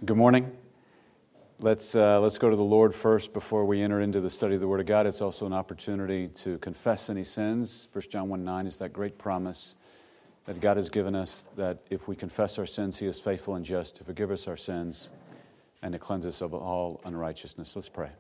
Good morning. Let's go to the Lord first before we enter into the study of the Word of God. It's also an opportunity to confess any sins. 1 John 1:9 is that great promise that God has given us, that if we confess our sins, He is faithful and just to forgive us our sins and to cleanse us of all unrighteousness. Let's pray.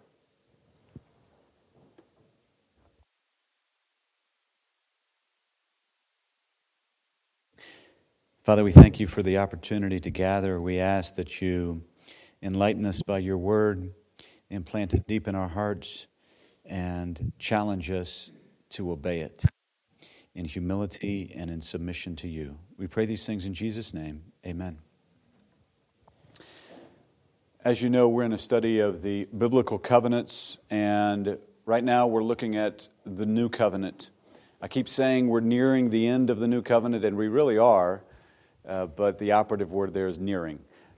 Father, we thank You for the opportunity to gather. We ask that You enlighten us by Your Word, implant it deep in our hearts, and challenge us to obey it in humility and in submission to You. We pray these things in Jesus' name. Amen. As you know, we're in a study of the biblical covenants, and right now we're looking at the New Covenant. I keep saying we're nearing the end of the New Covenant, and we really are, but the operative word there is nearing.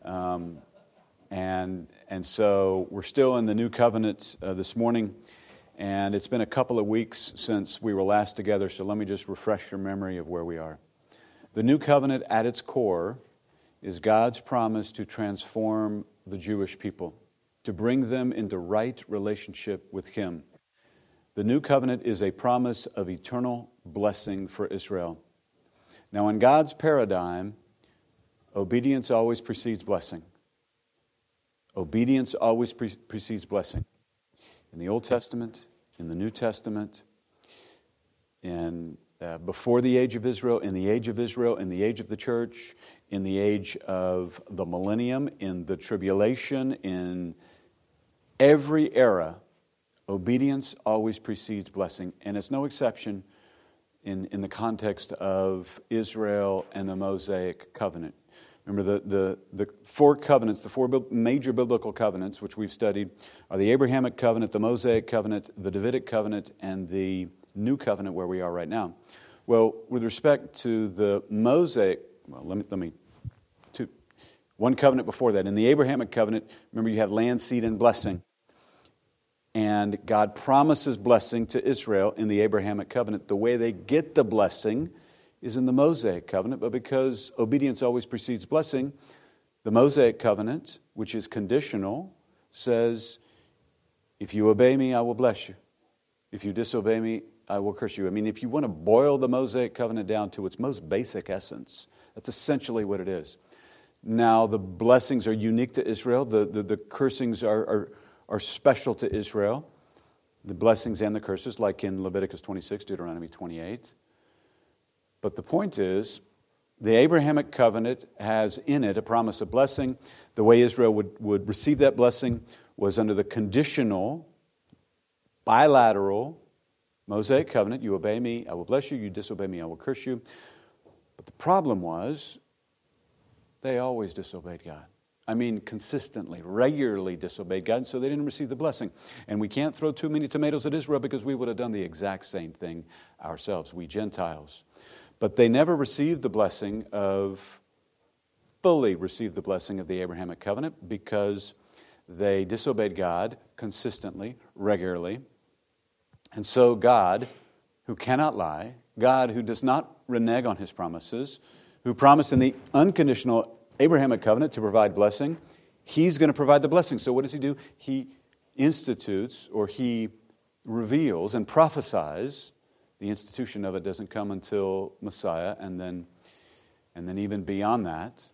And so we're still in the New Covenant this morning, and it's been a couple of weeks since we were last together, so let me just refresh your memory of where we are. The New Covenant at its core is God's promise to transform the Jewish people, to bring them into right relationship with Him. The New Covenant is a promise of eternal blessing for Israel. Now, in God's paradigm, obedience always precedes blessing. Obedience always precedes blessing. In the Old Testament, in the New Testament, in before the age of Israel, in the age of Israel, in the age of the church, in the age of the millennium, in the tribulation, in every era, obedience always precedes blessing. And it's no exception in the context of Israel and the Mosaic covenant. Remember, the four covenants, the four major biblical covenants, which we've studied, are the Abrahamic covenant, the Mosaic covenant, the Davidic covenant, and the New Covenant where we are right now. Well, with respect to the Mosaic, one covenant before that. In the Abrahamic covenant, remember you have land, seed, and blessing. And God promises blessing to Israel in the Abrahamic covenant. The way they get the blessing is in the Mosaic covenant, but because obedience always precedes blessing, the Mosaic covenant, which is conditional, says, if you obey me, I will bless you. If you disobey me, I will curse you. I mean, if you want to boil the Mosaic covenant down to its most basic essence, that's essentially what it is. Now, the blessings are unique to Israel. The cursings are special to Israel. The blessings and the curses, like in Leviticus 26, Deuteronomy 28. But the point is, the Abrahamic covenant has in it a promise of blessing. The way Israel would receive that blessing was under the conditional, bilateral Mosaic covenant. You obey me, I will bless you. You disobey me, I will curse you. But the problem was, they always disobeyed God. I mean, consistently, regularly disobeyed God, so they didn't receive the blessing. And we can't throw too many tomatoes at Israel because we would have done the exact same thing ourselves, we Gentiles. But they never received the blessing fully received the blessing of the Abrahamic covenant because they disobeyed God consistently, regularly. And so God, who cannot lie, God who does not renege on His promises, who promised in the unconditional Abrahamic covenant to provide blessing, He's going to provide the blessing. So what does He do? He institutes, or He reveals and prophesies. The institution of it doesn't come until Messiah, and then even beyond that.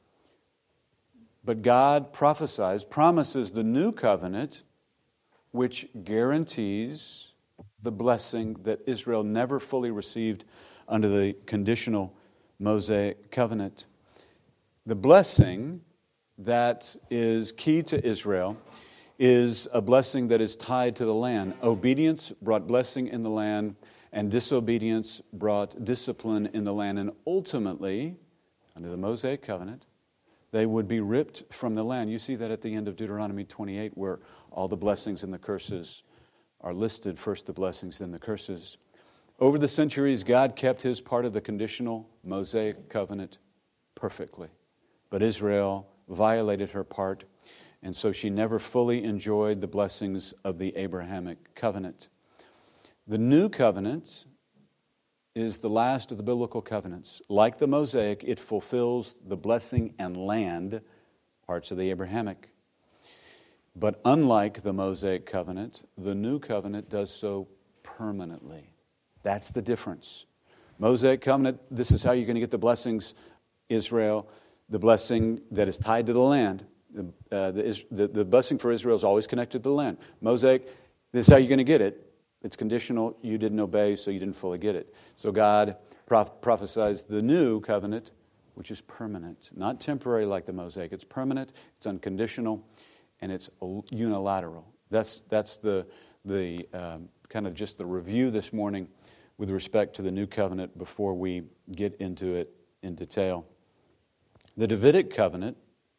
But God promises the new covenant, which guarantees the blessing that Israel never fully received under the conditional Mosaic covenant. The blessing that is key to Israel is a blessing that is tied to the land. Obedience brought blessing in the land, and disobedience brought discipline in the land. And ultimately, under the Mosaic covenant, they would be ripped from the land. You see that at the end of Deuteronomy 28, where all the blessings and the curses are listed. First the blessings, then the curses. Over the centuries, God kept His part of the conditional Mosaic covenant perfectly. But Israel violated her part, and so she never fully enjoyed the blessings of the Abrahamic covenant. The New Covenant is the last of the biblical covenants. Like the Mosaic, it fulfills the blessing and land parts of the Abrahamic. But unlike the Mosaic covenant, the new covenant does so permanently. That's the difference. Mosaic covenant, this is how you're going to get the blessings, Israel, the blessing that is tied to the land. The blessing for Israel is always connected to the land. Mosaic, this is how you're going to get it. It's conditional. You didn't obey, so you didn't fully get it. So God prophesies the new covenant, which is permanent, not temporary like the Mosaic. It's permanent, it's unconditional, and it's unilateral. That's the kind of just the review this morning with respect to the new covenant before we get into it in detail. The Davidic covenant,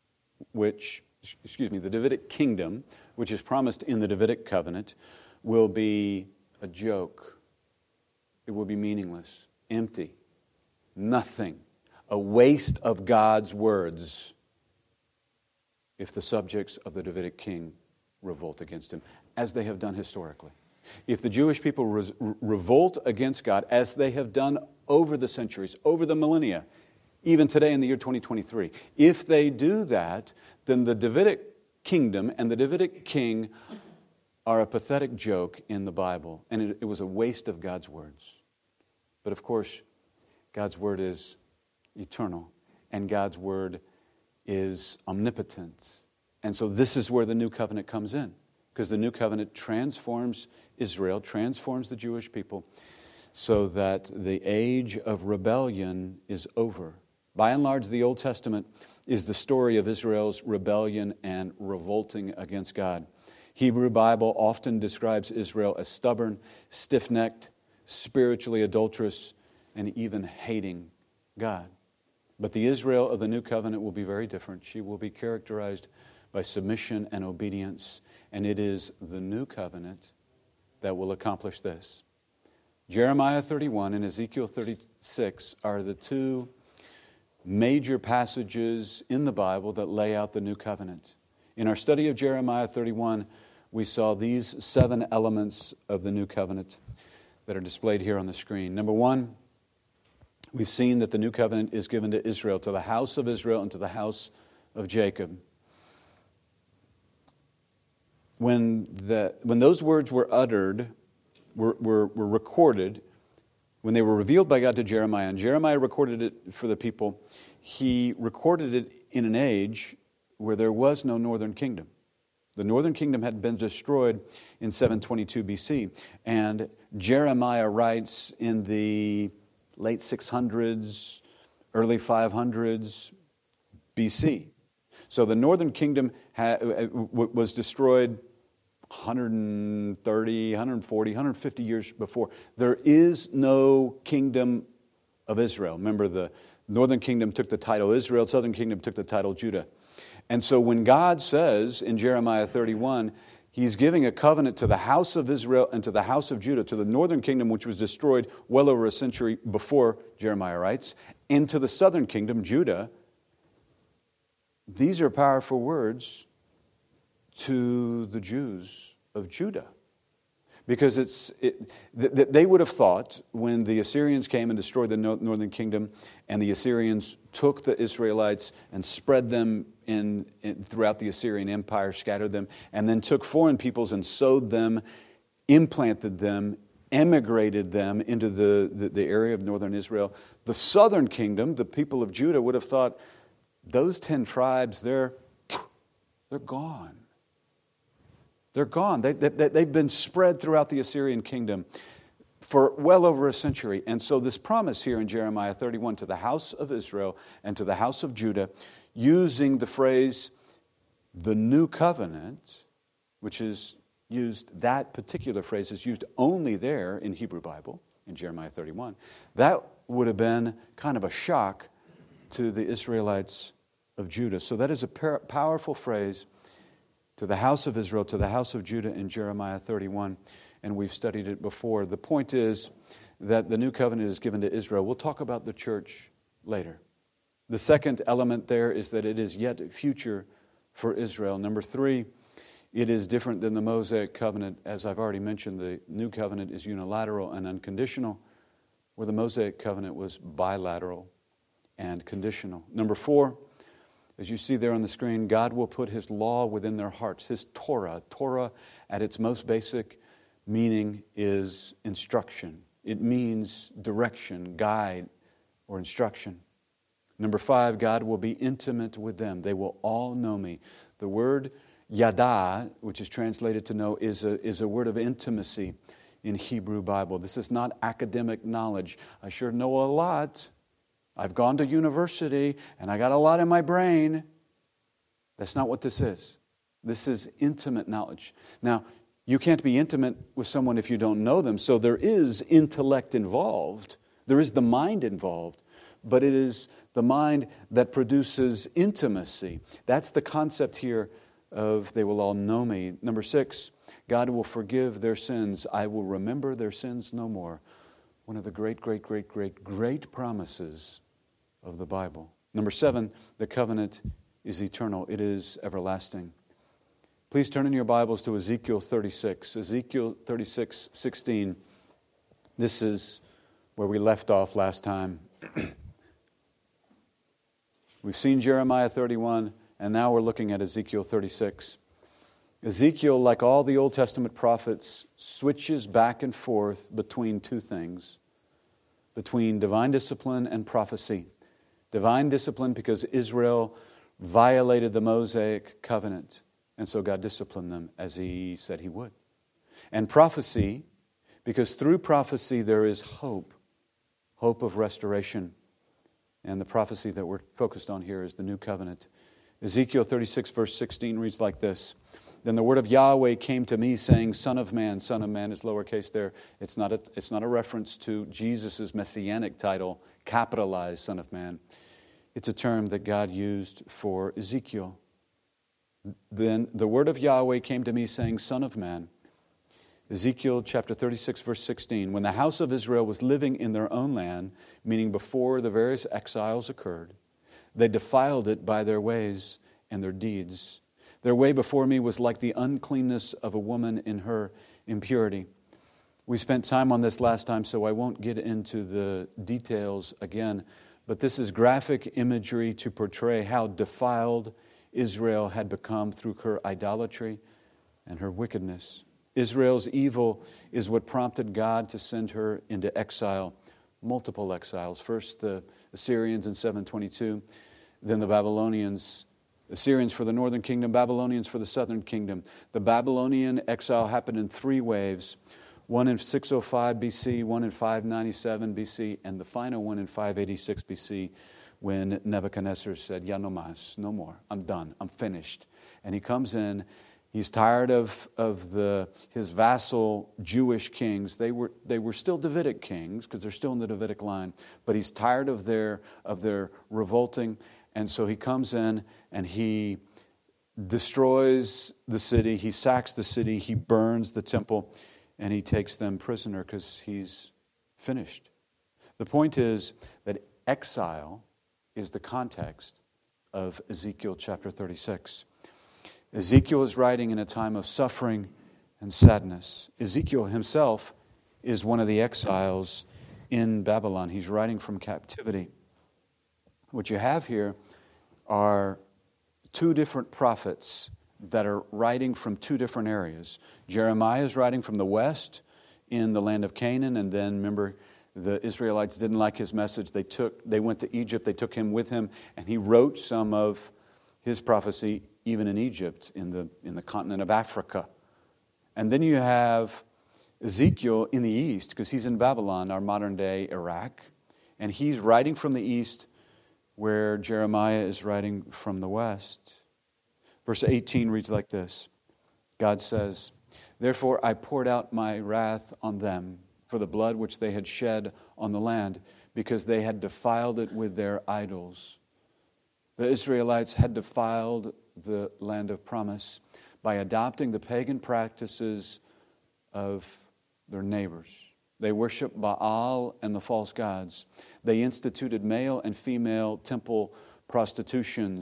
the Davidic kingdom, which is promised in the Davidic covenant, will be a joke. It will be meaningless, empty, nothing, a waste of God's words if the subjects of the Davidic king revolt against him, as they have done historically. If the Jewish people revolt against God, as they have done over the centuries, over the millennia, even today in the year 2023, if they do that, then the Davidic kingdom and the Davidic king are a pathetic joke in the Bible, and it was a waste of God's words. But of course, God's word is eternal, and God's word is omnipotent. And so this is where the new covenant comes in, because the new covenant transforms Israel, transforms the Jewish people, so that the age of rebellion is over. By and large, the Old Testament is the story of Israel's rebellion and revolting against God. Hebrew Bible often describes Israel as stubborn, stiff-necked, spiritually adulterous, and even hating God. But the Israel of the new covenant will be very different. She will be characterized by submission and obedience, and it is the new covenant that will accomplish this. Jeremiah 31 and Ezekiel 36 are the two major passages in the Bible that lay out the new covenant. In our study of Jeremiah 31, we saw these 7 elements of the new covenant that are displayed here on the screen. Number 1, we've seen that the new covenant is given to Israel, to the house of Israel and to the house of Jacob. When those words were uttered, were recorded, when they were revealed by God to Jeremiah, and Jeremiah recorded it for the people, he recorded it in an age where there was no northern kingdom. The northern kingdom had been destroyed in 722 BC, and Jeremiah writes in the late 600s, early 500s BC. So the northern kingdom was destroyed 130, 140, 150 years before. There is no kingdom of Israel. Remember, the northern kingdom took the title Israel, southern kingdom took the title Judah. And so when God says in Jeremiah 31, He's giving a covenant to the house of Israel and to the house of Judah, to the northern kingdom, which was destroyed well over a century before, Jeremiah writes, and to the southern kingdom, Judah. These are powerful words to the Jews of Judah. Because they would have thought when the Assyrians came and destroyed the northern kingdom, and the Assyrians took the Israelites and spread them throughout the Assyrian Empire, scattered them, and then took foreign peoples and sowed them, implanted them, emigrated them into the area of northern Israel. The southern kingdom, the people of Judah, would have thought, those 10 tribes, they're gone. They're gone. They've been spread throughout the Assyrian kingdom for well over a century. And so this promise here in Jeremiah 31 to the house of Israel and to the house of Judah, using the phrase, the new covenant, which is used, that particular phrase is used only there in Hebrew Bible, in Jeremiah 31. That would have been kind of a shock to the Israelites of Judah. So that is a powerful phrase, to the house of Israel, to the house of Judah in Jeremiah 31, and we've studied it before. The point is that the new covenant is given to Israel. We'll talk about the church later. The second element there is that it is yet future for Israel. Number 3, it is different than the Mosaic covenant. As I've already mentioned, the new covenant is unilateral and unconditional, where the Mosaic covenant was bilateral and conditional. Number 4, As you see there on the screen, God will put His law within their hearts, His Torah. Torah, at its most basic meaning, is instruction. It means direction, guide, or instruction. Number 5, God will be intimate with them. They will all know me. The word yada, which is translated to know, is a word of intimacy in Hebrew Bible. This is not academic knowledge. I sure know a lot. I've gone to university and I got a lot in my brain. That's not what this is. This is intimate knowledge. Now, you can't be intimate with someone if you don't know them, so there is intellect involved. There is the mind involved, but it is the mind that produces intimacy. That's the concept here of they will all know me. Number 6, God will forgive their sins. I will remember their sins no more. One of the great promises of the Bible. Number 7, the covenant is eternal. It is everlasting. Please turn in your Bibles to Ezekiel 36. Ezekiel 36:16. This is where we left off last time. We've seen Jeremiah 31, and now we're looking at Ezekiel 36. Ezekiel, like all the Old Testament prophets, switches back and forth between two things, between divine discipline and prophecy. Divine discipline because Israel violated the Mosaic covenant, and so God disciplined them as He said He would. And prophecy because through prophecy there is hope of restoration. And the prophecy that we're focused on here is the new covenant. Ezekiel 36 verse 16 reads like this. Then the word of Yahweh came to me saying, Son of man is lowercase there. It's not a reference to Jesus' messianic title, capitalized Son of Man. It's a term that God used for Ezekiel. Then the word of Yahweh came to me saying, Son of man. Ezekiel chapter 36 verse 16. When the house of Israel was living in their own land, meaning before the various exiles occurred, they defiled it by their ways and their deeds. Their way before me was like the uncleanness of a woman in her impurity. We spent time on this last time, so I won't get into the details again, but this is graphic imagery to portray how defiled Israel had become through her idolatry and her wickedness. Israel's evil is what prompted God to send her into exile, multiple exiles. First the Assyrians in 722, then the Babylonians. Assyrians for the northern kingdom, Babylonians for the southern kingdom. The Babylonian exile happened in 3 waves. One in 605 BC, one in 597 BC, and the final one in 586 BC when Nebuchadnezzar said, no más, no more, I'm done, I'm finished. And he comes in, he's tired of his vassal Jewish kings. They were still Davidic kings because they're still in the Davidic line, but he's tired of their revolting. And so he comes in and he destroys the city, he sacks the city, he burns the temple, and he takes them prisoner because he's finished. The point is that exile is the context of Ezekiel chapter 36. Ezekiel is writing in a time of suffering and sadness. Ezekiel himself is one of the exiles in Babylon. He's writing from captivity. What you have here are 2 different prophets that are writing from 2 different areas. Jeremiah is writing from the west in the land of Canaan, and then remember the Israelites didn't like his message. They went to Egypt, they took him with him, and he wrote some of his prophecy even in Egypt, in the continent of Africa. And then you have Ezekiel in the east, because he's in Babylon, our modern day Iraq, and he's writing from the east where Jeremiah is writing from the west. Verse 18 reads like this. God says, Therefore I poured out my wrath on them for the blood which they had shed on the land, because they had defiled it with their idols. The Israelites had defiled the land of promise by adopting the pagan practices of their neighbors. They worshiped Baal and the false gods. They instituted male and female temple prostitution.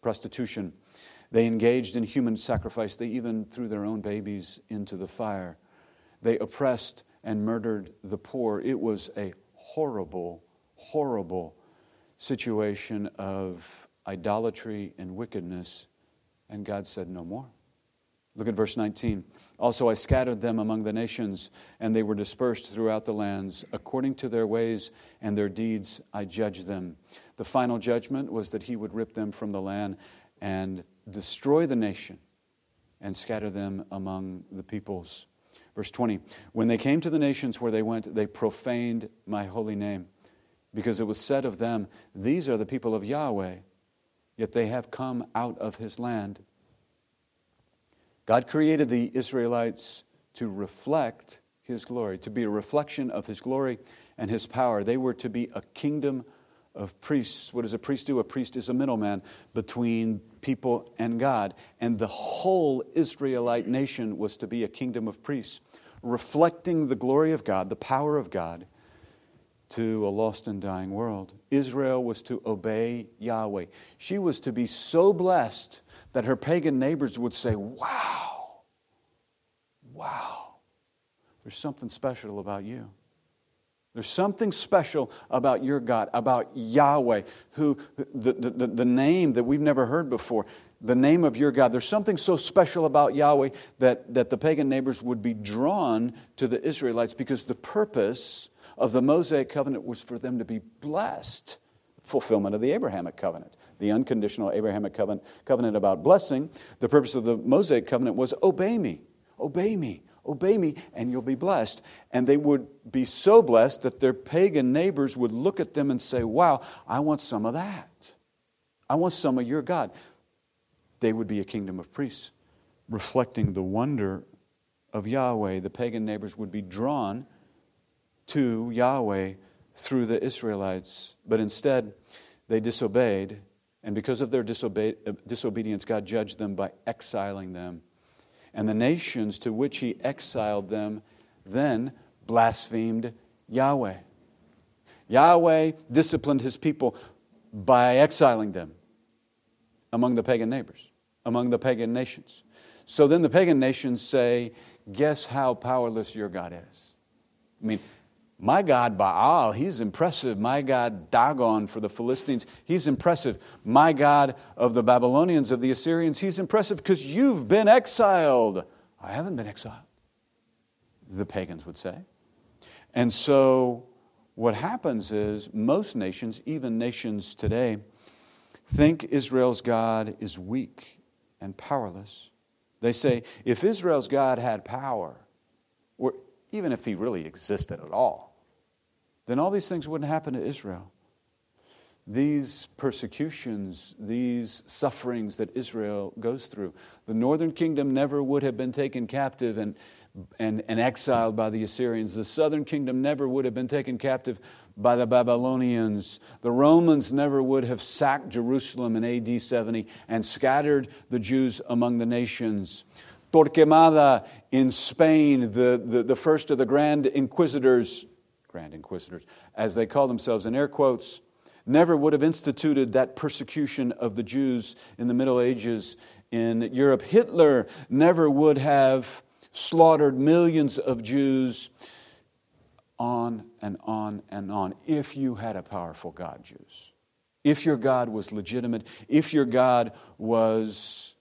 They engaged in human sacrifice. They even threw their own babies into the fire. They oppressed and murdered the poor. It was a horrible, horrible situation of idolatry and wickedness. And God said, no more. Look at verse 19. Also I scattered them among the nations, and they were dispersed throughout the lands. According to their ways and their deeds I judged them. The final judgment was that he would rip them from the land and destroy the nation and scatter them among the peoples. Verse 20. When they came to the nations where they went, they profaned my holy name, because it was said of them, these are the people of Yahweh, yet they have come out of his land. God created the Israelites to reflect his glory, to be a reflection of his glory and his power. They were to be a kingdom of priests. What does a priest do? A priest is a middleman between people and God. And the whole Israelite nation was to be a kingdom of priests, reflecting the glory of God, the power of God, to a lost and dying world. Israel was to obey Yahweh. She was to be so blessed that her pagan neighbors would say, wow, there's something special about you. There's something special about your God, about Yahweh, who the name that we've never heard before, the name of your God. There's something so special about Yahweh that the pagan neighbors would be drawn to the Israelites, because the purpose of the Mosaic covenant was for them to be blessed. Fulfillment of the Abrahamic covenant, the unconditional Abrahamic covenant about blessing. The purpose of the Mosaic covenant was obey me, and you'll be blessed. And they would be so blessed that their pagan neighbors would look at them and say, wow, I want some of that. I want some of your God. They would be a kingdom of priests, reflecting the wonder of Yahweh. The pagan neighbors would be drawn to Yahweh through the Israelites. But instead, they disobeyed. And because of their disobedience, God judged them by exiling them. And the nations to which he exiled them then blasphemed Yahweh. Yahweh disciplined his people by exiling them among the pagan neighbors, among the pagan nations. So then the pagan nations say, guess how powerless your God is? I mean, my God Baal, he's impressive. My God Dagon for the Philistines, he's impressive. My God of the Babylonians, of the Assyrians, he's impressive because you've been exiled. I haven't been exiled, the pagans would say. And so what happens is most nations, even nations today, think Israel's God is weak and powerless. They say, if Israel's God had power, or even if he really existed at all, then all these things wouldn't happen to Israel. These persecutions, these sufferings that Israel goes through, the northern kingdom never would have been taken captive and exiled by the Assyrians. The southern kingdom never would have been taken captive by the Babylonians. The Romans never would have sacked Jerusalem in AD 70 and scattered the Jews among the nations. Torquemada in Spain, the first of the Grand Inquisitors, as they call themselves in air quotes, never would have instituted that persecution of the Jews in the Middle Ages in Europe. Hitler never would have slaughtered millions of Jews, on and on and on. If you had a powerful God, Jews, if your God was legitimate, if your God was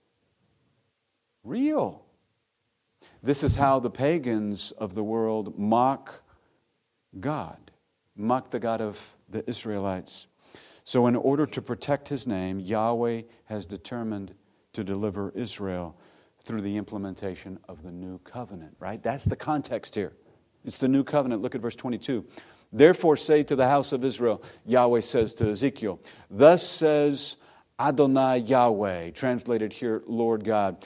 real. This is how the pagans of the world mock God, mock the God of the Israelites. So in order to protect his name, Yahweh has determined to deliver Israel through the implementation of the new covenant, right? That's the context here. It's the new covenant. Look at verse 22. Therefore say to the house of Israel, Yahweh says to Ezekiel, thus says Adonai Yahweh, translated here, Lord God.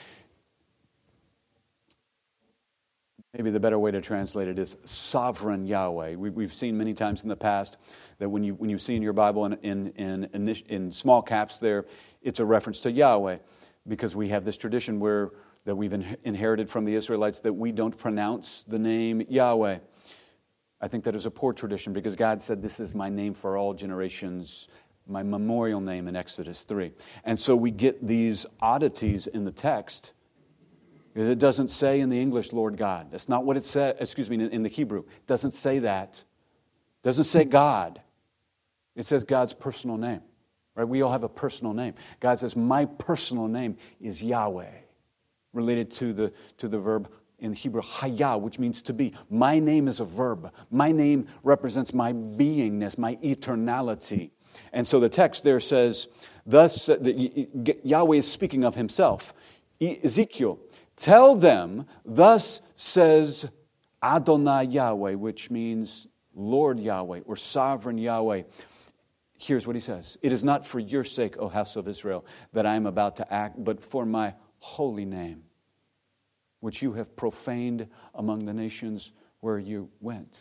Maybe the better way to translate it is sovereign Yahweh. We've seen many times in the past that when you see in your Bible in small caps there, it's a reference to Yahweh, because we have this tradition that we've inherited from the Israelites that we don't pronounce the name Yahweh. I think that is a poor tradition, because God said, this is my name for all generations, my memorial name in Exodus 3. And so we get these oddities in the text. It doesn't say in the English, Lord God. That's not what it says, in the Hebrew. It doesn't say that. It doesn't say God. It says God's personal name. Right? We all have a personal name. God says, my personal name is Yahweh, related to the verb in Hebrew, Hayah, which means to be. My name is a verb. My name represents my beingness, my eternality. And so the text there says, thus, Yahweh is speaking of himself. Ezekiel, tell them, thus says Adonai Yahweh, which means Lord Yahweh or Sovereign Yahweh. Here's what he says. It is not for your sake, O house of Israel, that I am about to act, but for my holy name, which you have profaned among the nations where you went.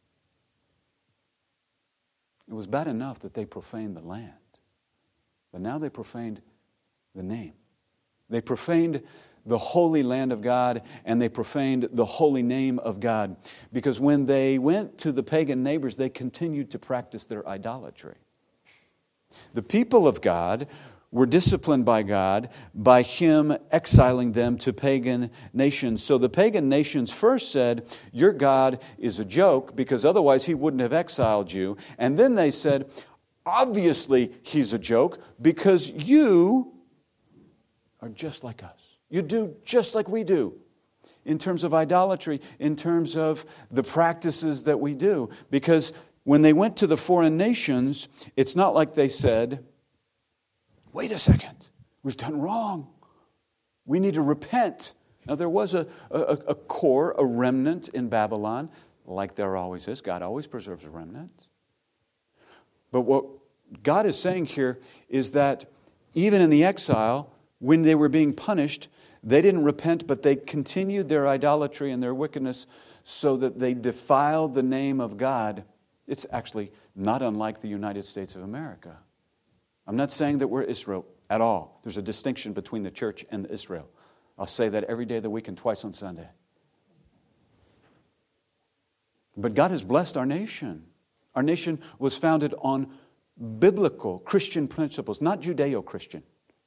It was bad enough that they profaned the land, but now they profaned the name. They profaned the holy land of God, and they profaned the holy name of God, because when they went to the pagan neighbors, they continued to practice their idolatry. The people of God were disciplined by God by Him exiling them to pagan nations. So the pagan nations first said, your God is a joke, because otherwise He wouldn't have exiled you. And then they said, obviously He's a joke, because you are just like us. You do just like we do in terms of idolatry, in terms of the practices that we do. Because when they went to the foreign nations, it's not like they said, wait a second, we've done wrong. We need to repent. Now, there was a core, a remnant in Babylon, like there always is. God always preserves a remnant. But what God is saying here is that even in the exile, when they were being punished, they didn't repent, but they continued their idolatry and their wickedness so that they defiled the name of God. It's actually not unlike the United States of America. I'm not saying that we're Israel at all. There's a distinction between the church and Israel. I'll say that every day of the week and twice on Sunday. But God has blessed our nation. Our nation was founded on biblical Christian principles, not Judeo-Christian.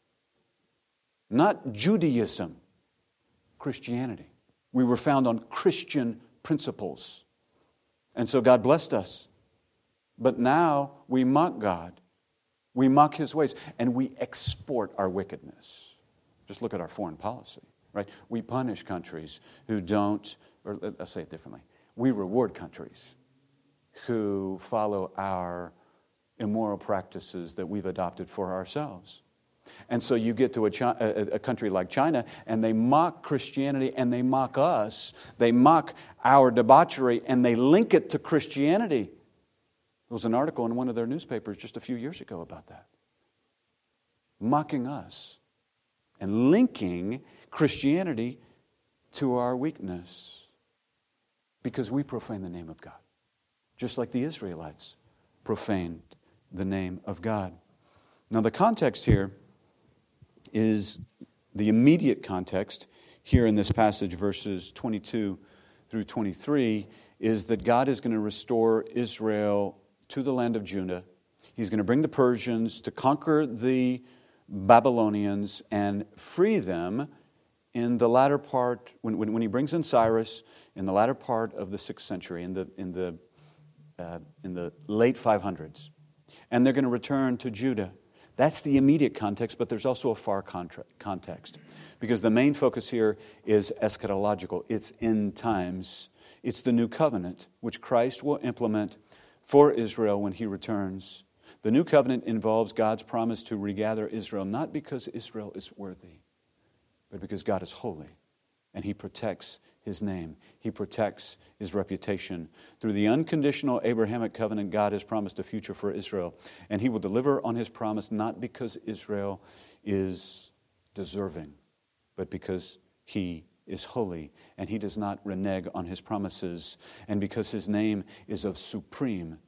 Not Judaism, Christianity. We were found on Christian principles. And so God blessed us. But now we mock God. We mock His ways. And we export our wickedness. Just look at our foreign policy, right? We punish countries who don't, or let's say it differently. We reward countries who follow our immoral practices that we've adopted for ourselves. And so you get to a country like China, and they mock Christianity, and they mock us. They mock our debauchery, and they link it to Christianity. There was an article in one of their newspapers just a few years ago about that. Mocking us and linking Christianity to our weakness. Because we profane the name of God. Just like the Israelites profaned the name of God. Now the context here is the immediate context here in this passage, verses 22 through 23, is that God is going to restore Israel to the land of Judah. He's going to bring the Persians to conquer the Babylonians and free them in the latter part, when He brings in Cyrus, in the latter part of the 6th century, in the late 500s. And they're going to return to Judah. That's the immediate context, but there's also a far context. Because the main focus here is eschatological. It's end times. It's the new covenant, which Christ will implement for Israel when He returns. The new covenant involves God's promise to regather Israel, not because Israel is worthy, but because God is holy, and He protects His name. He protects His reputation. Through the unconditional Abrahamic covenant, God has promised a future for Israel. And He will deliver on His promise not because Israel is deserving, but because He is holy and He does not renege on His promises. And because His name is of supreme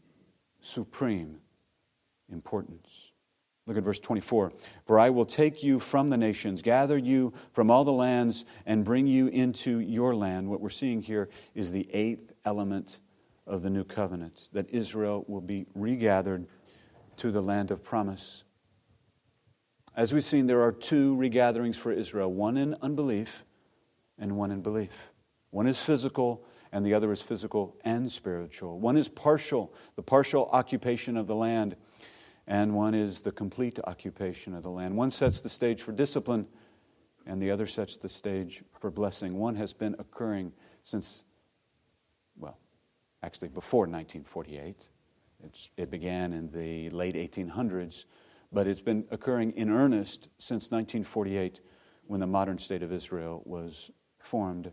importance. Look at verse 24. For I will take you from the nations, gather you from all the lands, and bring you into your land. What we're seeing here is the 8th element of the new covenant, that Israel will be regathered to the land of promise. As we've seen, there are 2 regatherings for Israel, one in unbelief and one in belief. One is physical, and the other is physical and spiritual. One is partial, the partial occupation of the land. and one is the complete occupation of the land. One sets the stage for discipline, and the other sets the stage for blessing. One has been occurring since, actually before 1948. It began in the late 1800s, but it's been occurring in earnest since 1948, when the modern state of Israel was formed.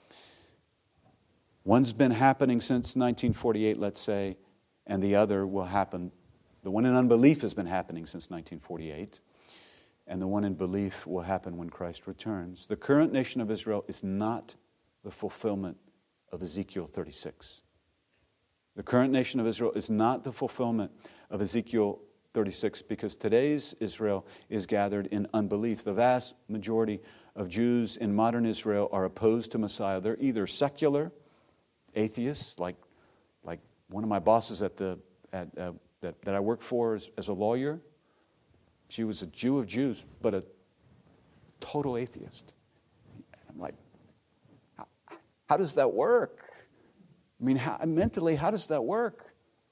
One's been happening since 1948, let's say, and the other will happen. The one in unbelief has been happening since 1948, and the one in belief will happen when Christ returns. The current nation of Israel is not the fulfillment of Ezekiel 36. The current nation of Israel is not the fulfillment of Ezekiel 36, because today's Israel is gathered in unbelief. The vast majority of Jews in modern Israel are opposed to Messiah. They're either secular atheists, like one of my bosses that I work for as a lawyer. She was a Jew of Jews, but a total atheist. I'm like, how does that work? I mean, mentally, how does that work?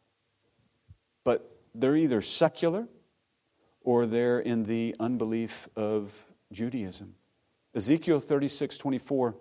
But they're either secular or they're in the unbelief of Judaism. Ezekiel 36:24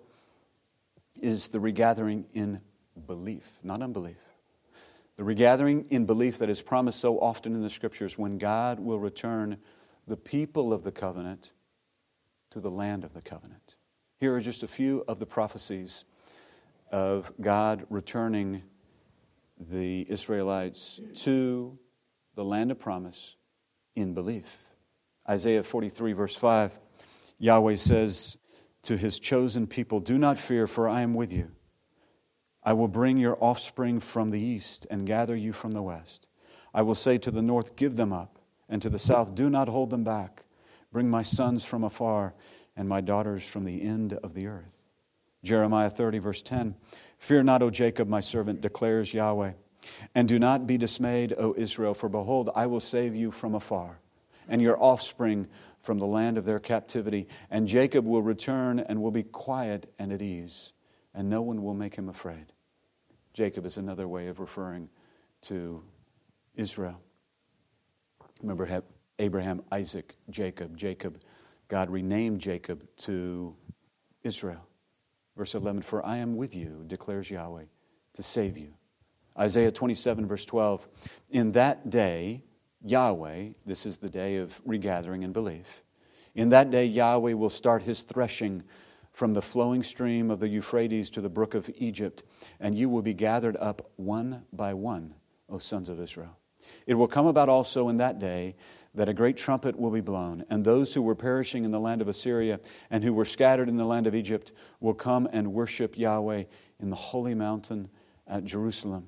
is the regathering in belief, not unbelief. The regathering in belief that is promised so often in the Scriptures, when God will return the people of the covenant to the land of the covenant. Here are just a few of the prophecies of God returning the Israelites to the land of promise in belief. Isaiah 43 verse 5, Yahweh says to His chosen people, "Do not fear, for I am with you. I will bring your offspring from the east and gather you from the west. I will say to the north, give them up, and to the south, do not hold them back. Bring my sons from afar and my daughters from the end of the earth." Jeremiah 30 verse 10, "Fear not, O Jacob, my servant, declares Yahweh, and do not be dismayed, O Israel, for behold, I will save you from afar, and your offspring from the land of their captivity. And Jacob will return and will be quiet and at ease, and no one will make him afraid." Jacob is another way of referring to Israel. Remember Abraham, Isaac, Jacob. God renamed Jacob to Israel. Verse 11, "For I am with you, declares Yahweh, to save you." Isaiah 27, verse 12, "In that day, Yahweh," this is the day of regathering and belief, "in that day Yahweh will start His threshing from the flowing stream of the Euphrates to the brook of Egypt, and you will be gathered up one by one, O sons of Israel. It will come about also in that day that a great trumpet will be blown, and those who were perishing in the land of Assyria and who were scattered in the land of Egypt will come and worship Yahweh in the holy mountain at Jerusalem."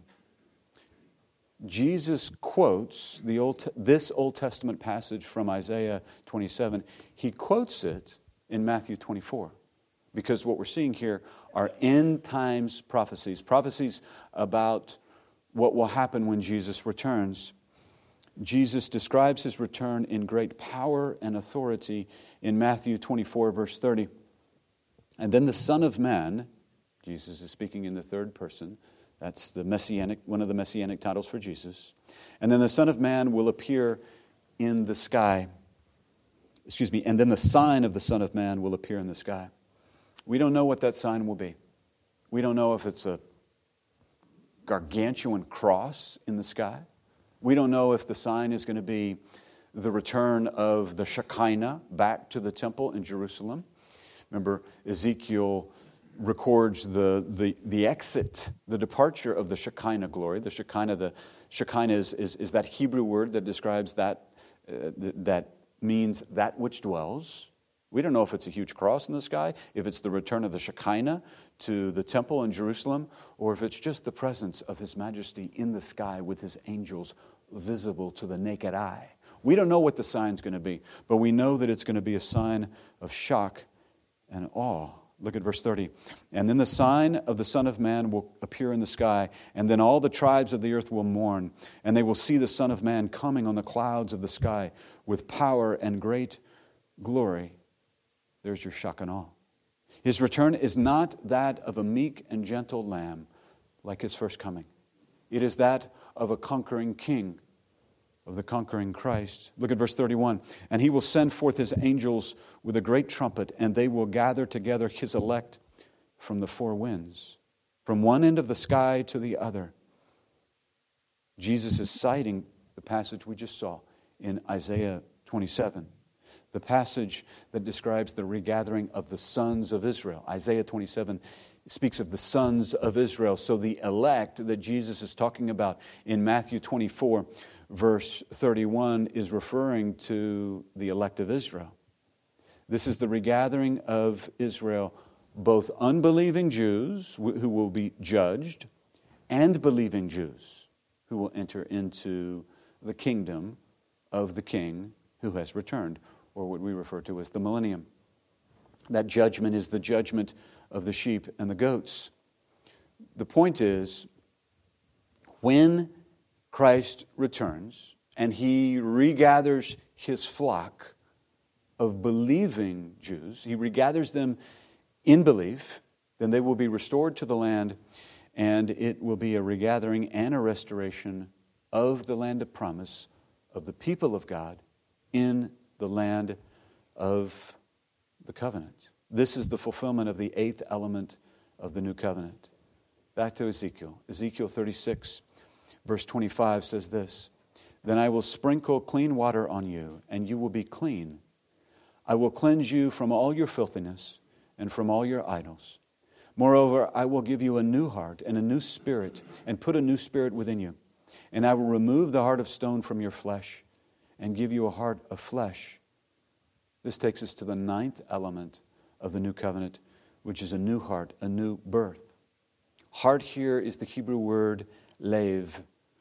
Jesus quotes this Old Testament passage from Isaiah 27. He quotes it in Matthew 24, because what we're seeing here are end times prophecies about what will happen when Jesus returns. Jesus describes His return in great power and authority in Matthew 24, verse 30. "And then the Son of Man," Jesus is speaking in the third person, that's one of the messianic titles for Jesus, "and then the Son of Man will appear in the sky." And then the sign of the Son of Man will appear in the sky. We don't know what that sign will be. We don't know if it's a gargantuan cross in the sky. We don't know if the sign is going to be the return of the Shekinah back to the temple in Jerusalem. Remember, Ezekiel records the exit, the departure of the Shekinah glory. The Shekinah is that Hebrew word that describes that means that which dwells. We don't know if it's a huge cross in the sky, if it's the return of the Shekinah to the temple in Jerusalem, or if it's just the presence of His Majesty in the sky with His angels visible to the naked eye. We don't know what the sign's going to be, but we know that it's going to be a sign of shock and awe. Look at verse 30. "And then the sign of the Son of Man will appear in the sky, and then all the tribes of the earth will mourn, and they will see the Son of Man coming on the clouds of the sky with power and great glory." There's your shock and awe. His return is not that of a meek and gentle lamb like His first coming. It is that of a conquering king. of the conquering Christ. Look at verse 31. And he will send forth his angels with a great trumpet, and they will gather together his elect from the four winds, from one end of the sky to the other. Jesus is citing the passage we just saw in Isaiah 27, the passage that describes the regathering of the sons of Israel. Isaiah 27 speaks of the sons of Israel. So the elect that Jesus is talking about in Matthew 24, verse 31, is referring to the elect of Israel. This is the regathering of Israel, both unbelieving Jews who will be judged and believing Jews who will enter into the kingdom of the King who has returned, or what we refer to as the millennium. That judgment is the judgment of the sheep and the goats. The point is, when Christ returns and he regathers his flock of believing Jews, he regathers them in belief, then they will be restored to the land, and it will be a regathering and a restoration of the land of promise, of the people of God in the land of the covenant. This is the fulfillment of the eighth element of the new covenant. Back to Ezekiel. Ezekiel 36, verse 25 says this, "Then I will sprinkle clean water on you, and you will be clean. I will cleanse you from all your filthiness and from all your idols. Moreover, I will give you a new heart and a new spirit, and put a new spirit within you. And I will remove the heart of stone from your flesh and give you a heart of flesh." This takes us to the ninth element of the new covenant, which is a new heart, a new birth. Heart here is the Hebrew word lev.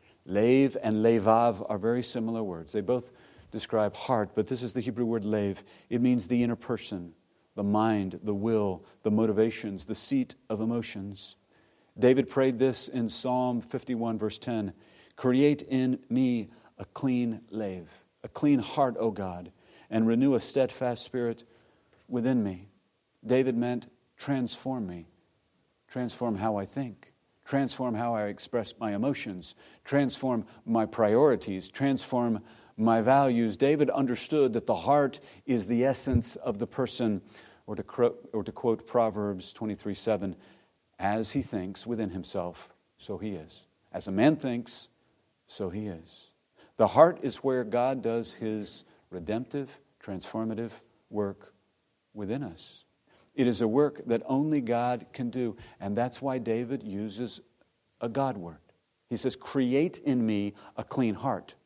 Lev and levav are very similar words. They both describe heart, but this is the Hebrew word lev. It means the inner person, the mind, the will, the motivations, the seat of emotions. David prayed this in Psalm 51, verse 10. "Create in me a clean lev, a clean heart, O God, and renew a steadfast spirit within me." David meant, transform me. Transform how I think. Transform how I express my emotions. Transform my priorities. Transform my values. David understood that the heart is the essence of the person, or to quote Proverbs 23:7, "As he thinks within himself, so he is. As a man thinks, so he is." The heart is where God does his redemptive, transformative work within us. It is a work that only God can do, and that's why David uses a God word. He says, "Create in me a clean heart."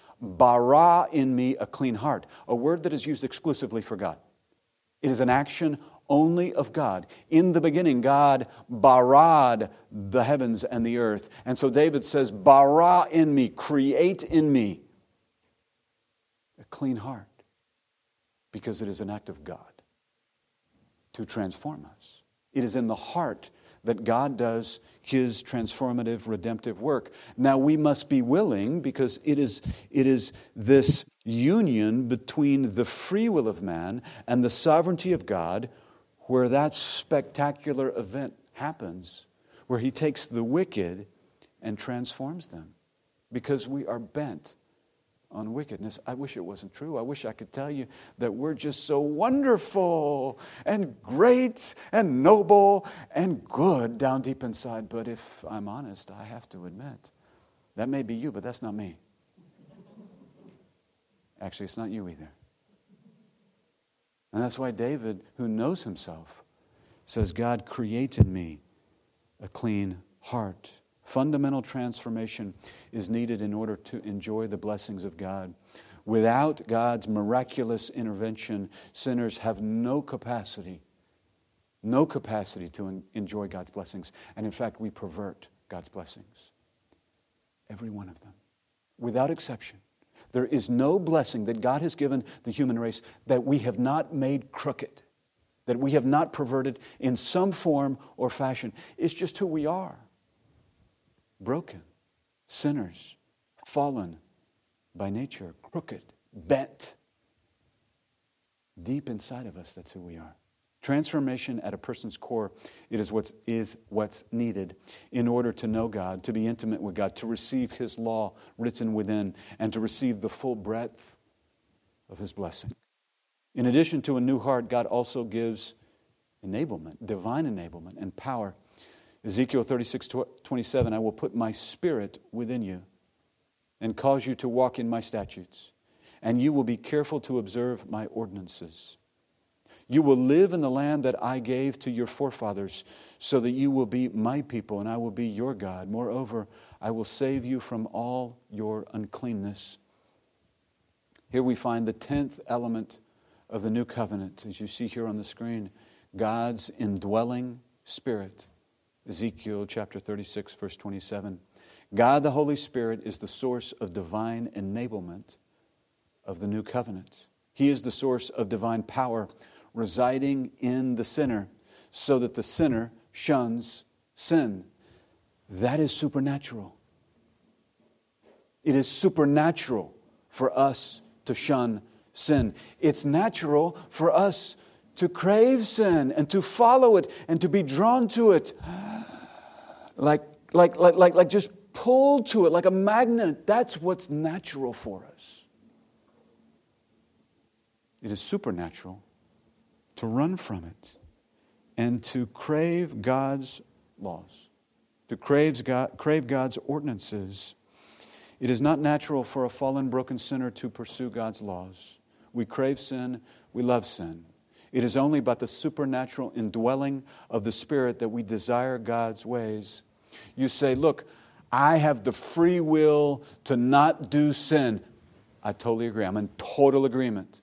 Bara in me a clean heart, a word that is used exclusively for God. It is an action only of God. In the beginning, God barad the heavens and the earth. And so David says, "Bara in me, create in me a clean heart," because it is an act of God to transform us. It is in the heart that God does his transformative, redemptive work. Now we must be willing, because it is this union between the free will of man and the sovereignty of God where that spectacular event happens, where he takes the wicked and transforms them, because we are bent on wickedness. I wish it wasn't true. I wish I could tell you that we're just so wonderful and great and noble and good down deep inside. But if I'm honest, I have to admit, that may be you, but that's not me. Actually, it's not you either. And that's why David, who knows himself, says, "God, create in me a clean heart." Fundamental transformation is needed in order to enjoy the blessings of God. Without God's miraculous intervention, sinners have no capacity to enjoy God's blessings. And in fact, we pervert God's blessings. Every one of them, without exception. There is no blessing that God has given the human race that we have not made crooked, that we have not perverted in some form or fashion. It's just who we are. Broken, sinners, fallen by nature, crooked, bent. Deep inside of us, that's who we are. Transformation at a person's core, it is what's needed in order to know God, to be intimate with God, to receive His law written within, and to receive the full breadth of His blessing. In addition to a new heart, God also gives enablement, divine enablement and power. Ezekiel 36:27, I will put my spirit within you and cause you to walk in my statutes, and you will be careful to observe my ordinances. You will live in the land that I gave to your forefathers, so that you will be my people, and I will be your God. Moreover, I will save you from all your uncleanness. Here we find the 10th element of the new covenant, as you see here on the screen, God's indwelling Spirit. Ezekiel chapter 36, verse 27. God the Holy Spirit is the source of divine enablement of the new covenant. He is the source of divine power residing in the sinner so that the sinner shuns sin. That is supernatural. It is supernatural for us to shun sin. It's natural for us to crave sin and to follow it and to be drawn to it. Like just pulled to it like a magnet. That's what's natural for us. It is supernatural to run from it and to crave God's laws, to crave God's ordinances. It is not natural for a fallen, broken sinner to pursue God's laws. We crave sin, we love sin. It is only by the supernatural indwelling of the Spirit that we desire God's ways. You say, look, I have the free will to not do sin. I totally agree. I'm in total agreement.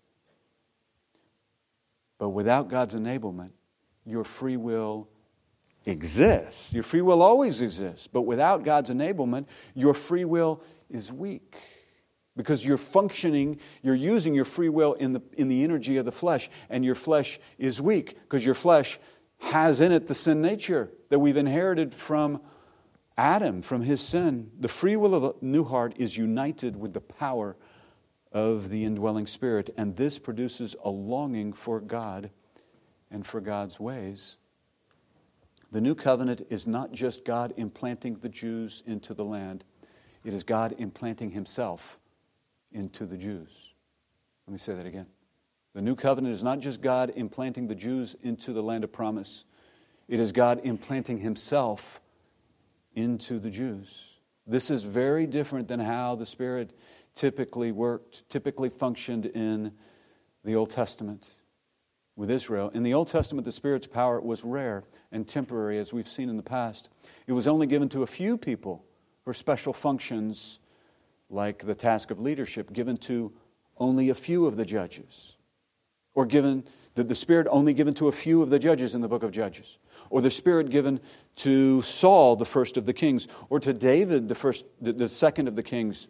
But without God's enablement, your free will exists. Your free will always exists. But without God's enablement, your free will is weak. Because you're functioning, you're using your free will in the energy of the flesh, and your flesh is weak because your flesh has in it the sin nature that we've inherited from Adam, from his sin. The free will of a new heart is united with the power of the indwelling Spirit, and this produces a longing for God and for God's ways. The new covenant is not just God implanting the Jews into the land, it is God implanting Himself into the Jews. Let me say that again. The new covenant is not just God implanting the Jews into the land of promise. It is God implanting Himself into the Jews. This is very different than how the Spirit typically worked, typically functioned in the Old Testament with Israel. In the Old Testament, the Spirit's power was rare and temporary, as we've seen in the past. It was only given to a few people for special functions, like the task of leadership, given to only a few of the judges. Or given the Spirit only given to a few of the judges in the book of Judges. Or the Spirit given to Saul, the first of the kings. Or to David, the second of the kings.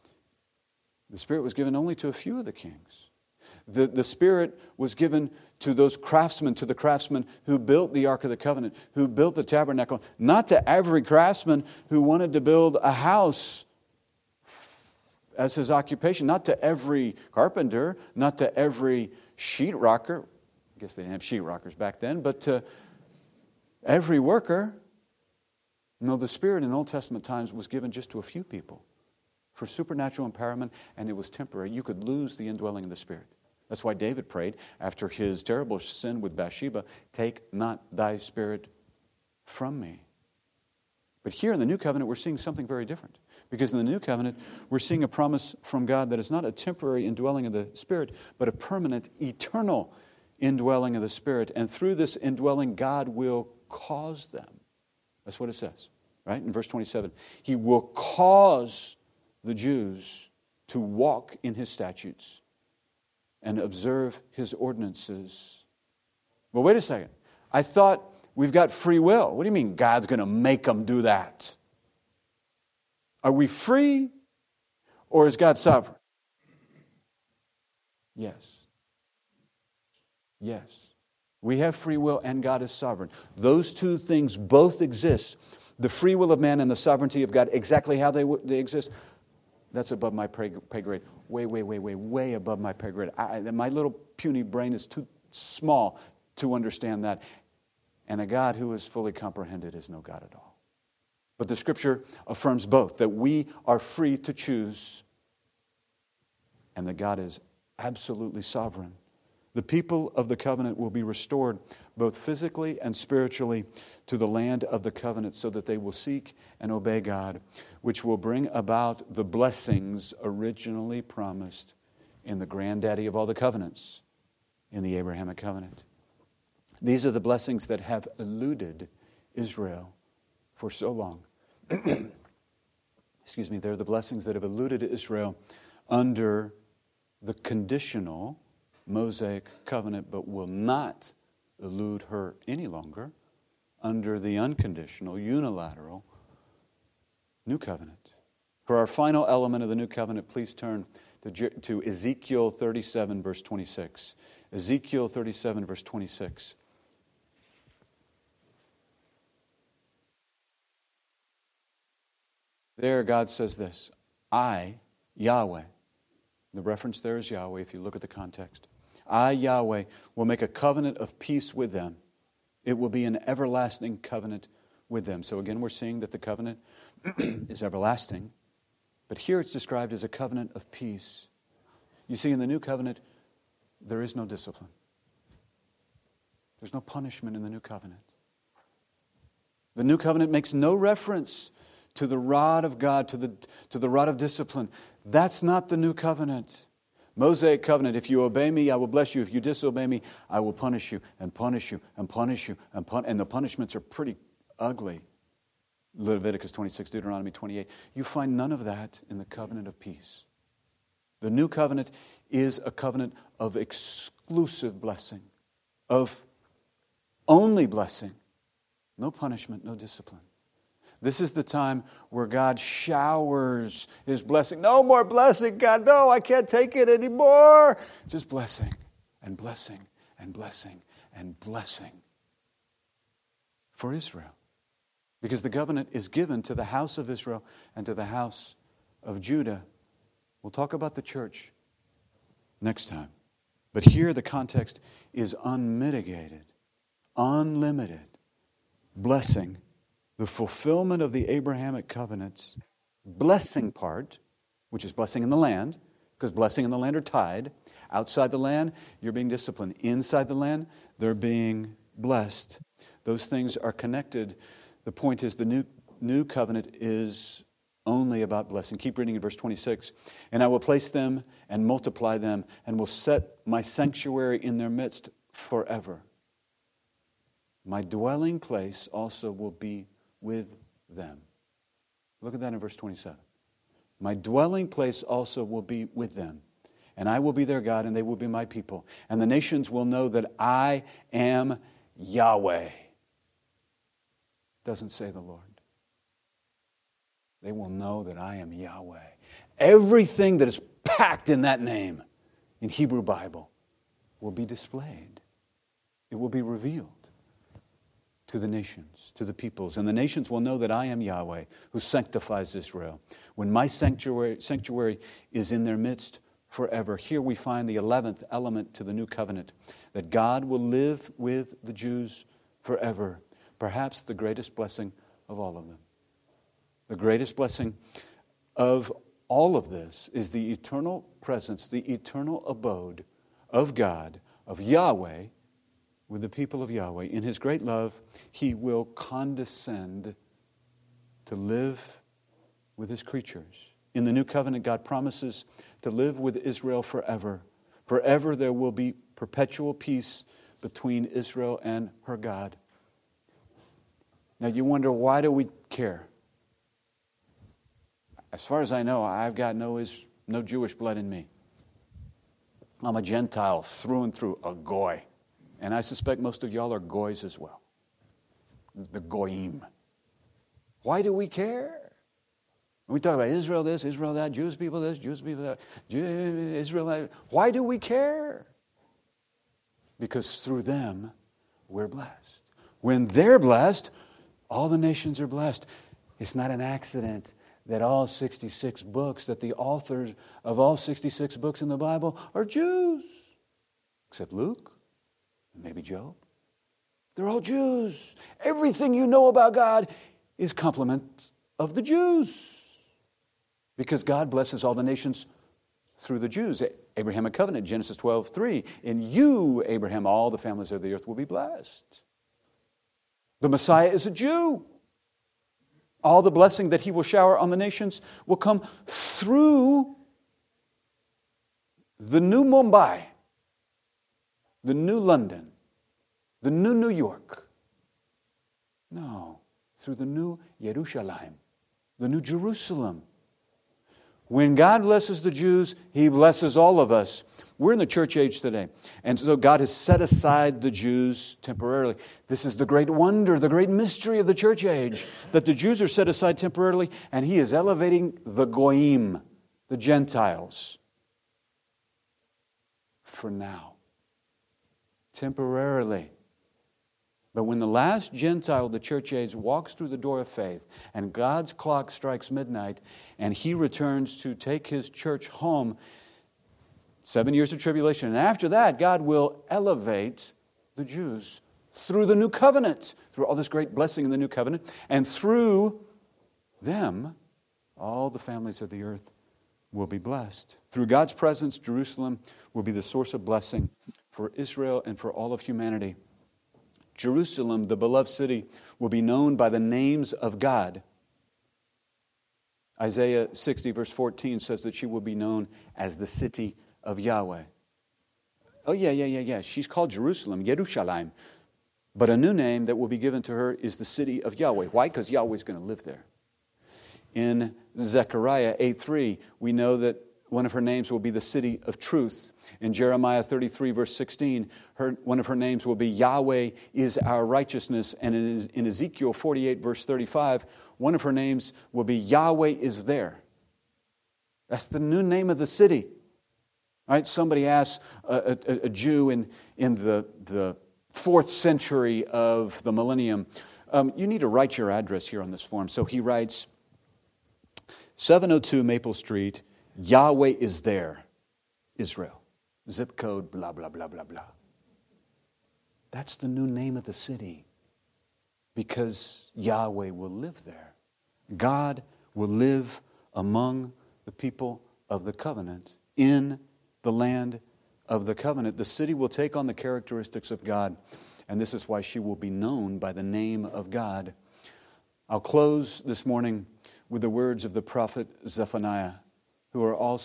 The Spirit was given only to a few of the kings. The Spirit was given to those craftsmen, to the craftsmen who built the Ark of the Covenant, who built the tabernacle. Not to every craftsman who wanted to build a house as his occupation. Not to every carpenter, not to every sheetrocker. I guess they didn't have sheetrockers back then, but to every worker. No, the Spirit in Old Testament times was given just to a few people for supernatural empowerment, and it was temporary. You could lose the indwelling of the Spirit. That's why David prayed after his terrible sin with Bathsheba, "Take not thy Spirit from me." But here in the New Covenant, we're seeing something very different. Because in the New Covenant, we're seeing a promise from God that is not a temporary indwelling of the Spirit, but a permanent, eternal indwelling of the Spirit. And through this indwelling, God will cause them. That's what it says, right? In verse 27, He will cause the Jews to walk in His statutes and observe His ordinances. Well, wait a second. I thought we've got free will. What do you mean God's going to make them do that? Are we free, or is God sovereign? Yes. Yes. We have free will and God is sovereign. Those two things both exist. The free will of man and the sovereignty of God, exactly how they exist, that's above my pay grade. Way above my pay grade. My little puny brain is too small to understand that. And a God who is fully comprehended is no God at all. But the Scripture affirms both, that we are free to choose and that God is absolutely sovereign. The people of the covenant will be restored both physically and spiritually to the land of the covenant so that they will seek and obey God, which will bring about the blessings originally promised in the granddaddy of all the covenants, in the Abrahamic covenant. These are the blessings that have eluded Israel for so long. Excuse me, they're the blessings that have eluded Israel under the conditional Mosaic covenant, but will not elude her any longer under the unconditional, unilateral new covenant. For our final element of the new covenant, please turn to Ezekiel 37, verse 26. Ezekiel 37, verse 26. There, God says this, I, Yahweh, the reference there is Yahweh if you look at the context. I, Yahweh, will make a covenant of peace with them. It will be an everlasting covenant with them. So again, we're seeing that the covenant is everlasting. But here it's described as a covenant of peace. You see, in the new covenant, there is no discipline. There's no punishment in the new covenant. The new covenant makes no reference to the rod of God, to the rod of discipline. That's not the new covenant. Mosaic covenant, if you obey me, I will bless you. If you disobey me, I will punish you and punish you and punish you. And the punishments are pretty ugly. Leviticus 26, Deuteronomy 28. You find none of that in the covenant of peace. The new covenant is a covenant of exclusive blessing, of only blessing. No punishment, no discipline. This is the time where God showers His blessing. No more blessing, God. No, I can't take it anymore. Just blessing and blessing and blessing and blessing for Israel. Because the covenant is given to the house of Israel and to the house of Judah. We'll talk about the church next time. But here the context is unmitigated, unlimited blessing. The fulfillment of the Abrahamic covenant's blessing part, which is blessing in the land, because blessing in the land are tied. Outside the land, you're being disciplined. Inside the land, they're being blessed. Those things are connected. The point is the new covenant is only about blessing. Keep reading in verse 26. And I will place them and multiply them and will set my sanctuary in their midst forever. My dwelling place also will be with them. Look at that in verse 27. My dwelling place also will be with them, and I will be their God, and they will be my people. And the nations will know that I am Yahweh. Doesn't say the Lord. They will know that I am Yahweh. Everything that is packed in that name in Hebrew Bible will be displayed. It will be revealed to the nations, to the peoples. And the nations will know that I am Yahweh, who sanctifies Israel. When my sanctuary is in their midst forever. Here we find the 11th element to the new covenant, that God will live with the Jews forever. Perhaps the greatest blessing of all of them. The greatest blessing of all of this is the eternal presence, the eternal abode of God, of Yahweh, with the people of Yahweh. In His great love, He will condescend to live with His creatures. In the new covenant, God promises to live with Israel forever. Forever there will be perpetual peace between Israel and her God. Now you wonder, why do we care? As far as I know, I've got no Jewish blood in me. I'm a Gentile through and through, a goy. And I suspect most of y'all are goys as well. The goyim. Why do we care? We talk about Israel this, Israel that, Jewish people this, Jewish people that, Israel that. Why do we care? Because through them, we're blessed. When they're blessed, all the nations are blessed. It's not an accident that all 66 books, that the authors of all 66 books in the Bible are Jews. Except Luke, and maybe Job, They're all Jews. Everything you know about God is compliment of the Jews. Because God blesses all the nations through the Jews. Abrahamic covenant, Genesis 12:3. In you, Abraham, all the families of the earth will be blessed. The Messiah is a Jew. All the blessing that he will shower on the nations will come through the new Mumbai, the new London, the new New York. No, through the new Jerusalem, the new Jerusalem. When God blesses the Jews, He blesses all of us. We're in the church age today. And so God has set aside the Jews temporarily. This is the great wonder, the great mystery of the church age, that the Jews are set aside temporarily, and He is elevating the Goyim, the Gentiles, for now, temporarily. But when the last Gentile of the church age walks through the door of faith and God's clock strikes midnight and He returns to take His church home, 7 years of tribulation, and after that God will elevate the Jews through the new covenant, through all this great blessing in the new covenant, and through them all the families of the earth will be blessed. Through God's presence, Jerusalem will be the source of blessing for Israel and for all of humanity. Jerusalem, the beloved city, will be known by the names of God. Isaiah 60 verse 14 says that she will be known as the city of Yahweh. Oh yeah. She's called Jerusalem, Yerushalayim. But a new name that will be given to her is the city of Yahweh. Why? Because Yahweh's going to live there. In Zechariah 8:3, we know that one of her names will be the city of truth. In Jeremiah 33, verse 16, one of her names will be Yahweh is our righteousness. And in Ezekiel 48, verse 35, one of her names will be Yahweh is there. That's the new name of the city. All right, somebody asked a Jew in the 4th century of the millennium, you need to write your address here on this form. So he writes, 702 Maple Street, Yahweh is there, Israel. Zip code, blah, blah, blah, blah, blah. That's the new name of the city because Yahweh will live there. God will live among the people of the covenant in the land of the covenant. The city will take on the characteristics of God, and this is why she will be known by the name of God. I'll close this morning with the words of the prophet Zephaniah, who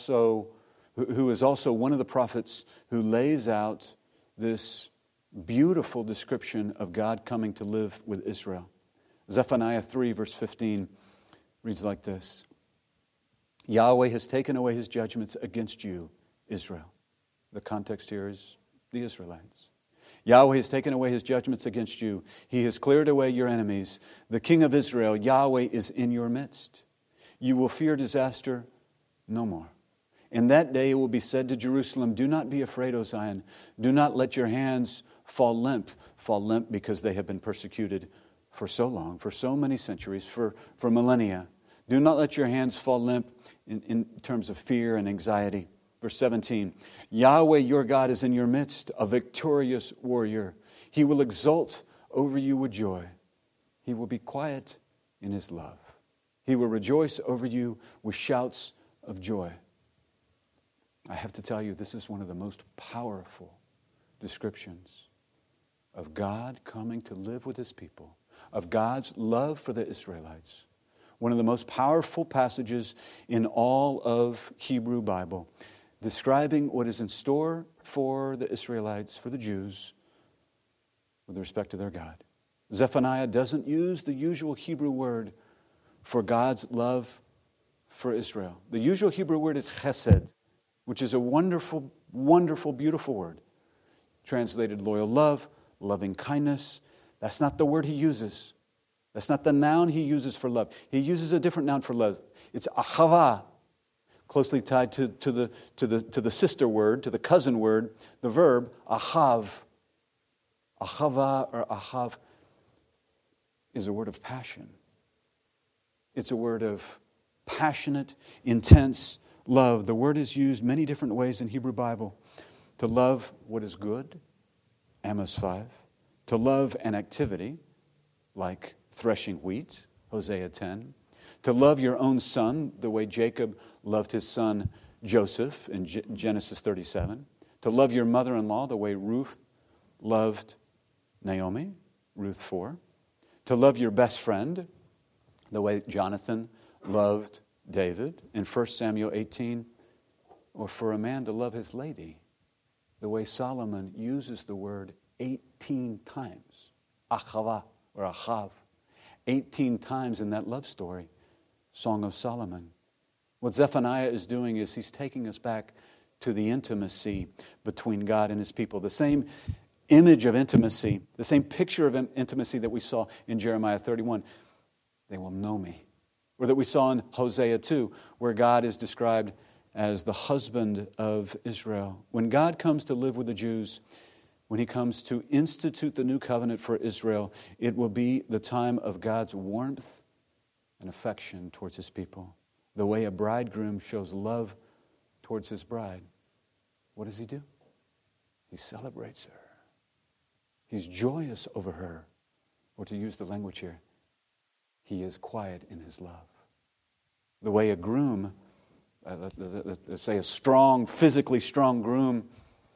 is also one of the prophets who lays out this beautiful description of God coming to live with Israel. Zephaniah 3, verse 15 reads like this. Yahweh has taken away His judgments against you, Israel. The context here is the Israelites. Yahweh has taken away His judgments against you. He has cleared away your enemies. The King of Israel, Yahweh, is in your midst. You will fear disaster no more. In that day it will be said to Jerusalem, do not be afraid, O Zion. Do not let your hands fall limp because they have been persecuted for so long, for so many centuries, for millennia. Do not let your hands fall limp in terms of fear and anxiety. Verse 17, Yahweh your God is in your midst, a victorious warrior. He will exult over you with joy. He will be quiet in His love. He will rejoice over you with shouts of joy. I have to tell you, this is one of the most powerful descriptions of God coming to live with His people, of God's love for the Israelites. One of the most powerful passages in all of Hebrew Bible, describing what is in store for the Israelites, for the Jews, with respect to their God. Zephaniah doesn't use the usual Hebrew word for God's love for Israel. The usual Hebrew word is chesed, which is a wonderful, wonderful, beautiful word. Translated loyal love, loving kindness. That's not the word he uses. That's not the noun he uses for love. He uses a different noun for love. It's ahava, closely tied to the sister word, to the cousin word, the verb ahav. Ahava or ahav is a word of passion. It's a word of passionate, intense love. The word is used many different ways in Hebrew Bible. To love what is good, Amos 5. to love an activity like threshing wheat, Hosea 10, to love your own son the way Jacob loved his son Joseph in Genesis 37, to love your mother-in-law the way Ruth loved Naomi, Ruth 4, to love your best friend the way Jonathan loved David in 1 Samuel 18, or for a man to love his lady the way Solomon uses the word 18 times, achava or achav, 18 times in that love story, Song of Solomon. What Zephaniah is doing is he's taking us back to the intimacy between God and his people. The same image of intimacy, the same picture of intimacy that we saw in Jeremiah 31. They will know me. Or that we saw in Hosea 2, where God is described as the husband of Israel. When God comes to live with the Jews, when he comes to institute the new covenant for Israel, it will be the time of God's warmth and affection towards his people. The way a bridegroom shows love towards his bride. What does he do? He celebrates her. He's joyous over her. Or to use the language here, he is quiet in his love. The way a groom, let's say a strong, physically strong groom,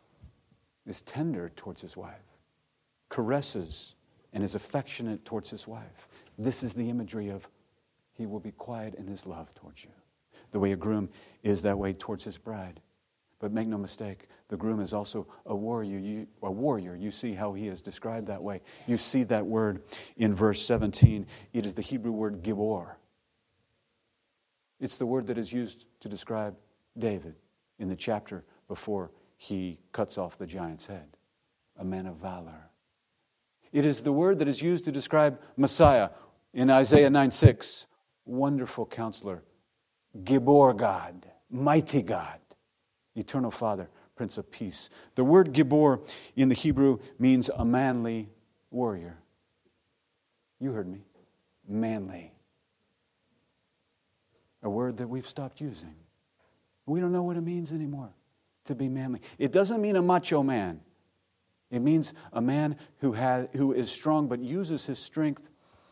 is tender towards his wife, caresses, and is affectionate towards his wife. This is the imagery of he will be quiet in his love towards you. The way a groom is that way towards his bride. But make no mistake, the groom is also a warrior. You see how he is described that way. You see that word in verse 17. It is the Hebrew word gibor. It's the word that is used to describe David in the chapter before he cuts off the giant's head. A man of valor. It is the word that is used to describe Messiah in Isaiah 9:6. Wonderful counselor, Gibor God, mighty God, eternal Father, Prince of Peace. The word Gibor in the Hebrew means a manly warrior. You heard me. Manly. A word that we've stopped using. We don't know what it means anymore, to be manly. It doesn't mean a macho man. It means a man who is strong but uses his strength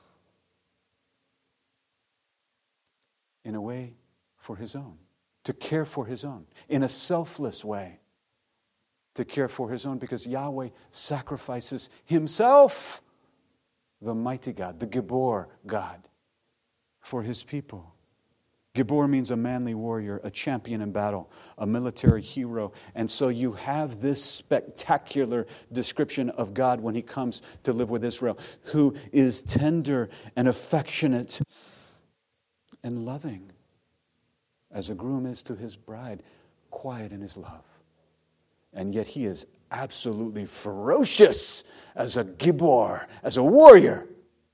in a way for his own, to care for his own, in a selfless way, to care for his own, because Yahweh sacrifices himself, the mighty God, the Gibor God, for his people. Gibor means a manly warrior, a champion in battle, a military hero. And so you have this spectacular description of God when he comes to live with Israel, who is tender and affectionate and loving, as a groom is to his bride, quiet in his love. And yet he is absolutely ferocious as a gibor, as a warrior,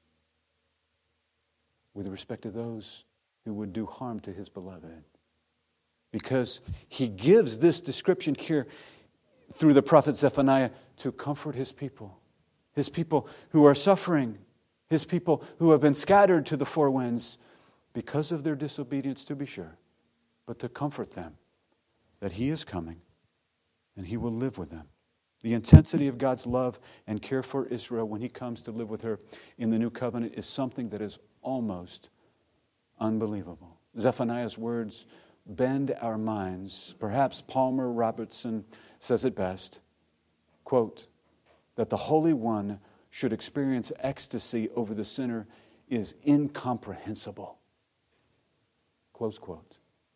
with respect to those who would do harm to his beloved. Because he gives this description here through the prophet Zephaniah to comfort his people who are suffering, his people who have been scattered to the four winds, because of their disobedience, to be sure, but to comfort them that he is coming and he will live with them. The intensity of God's love and care for Israel when he comes to live with her in the new covenant is something that is almost unbelievable. Zephaniah's words bend our minds. Perhaps Palmer Robertson says it best, quote, that the Holy One should experience ecstasy over the sinner is incomprehensible. Close quote.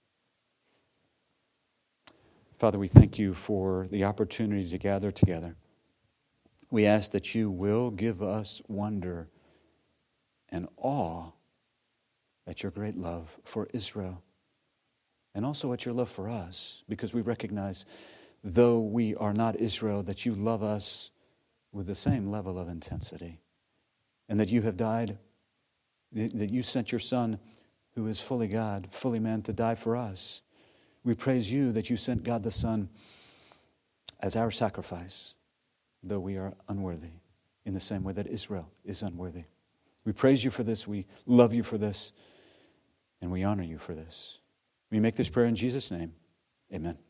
Father, we thank you for the opportunity to gather together. We ask that you will give us wonder and awe at your great love for Israel, and also at your love for us, because we recognize, though we are not Israel, that you love us with the same level of intensity, and that you have died, that you sent your Son, who is fully God, fully man, to die for us. We praise you that you sent God the Son as our sacrifice, though we are unworthy, in the same way that Israel is unworthy. We praise you for this, we love you for this, and we honor you for this. We make this prayer in Jesus' name. Amen.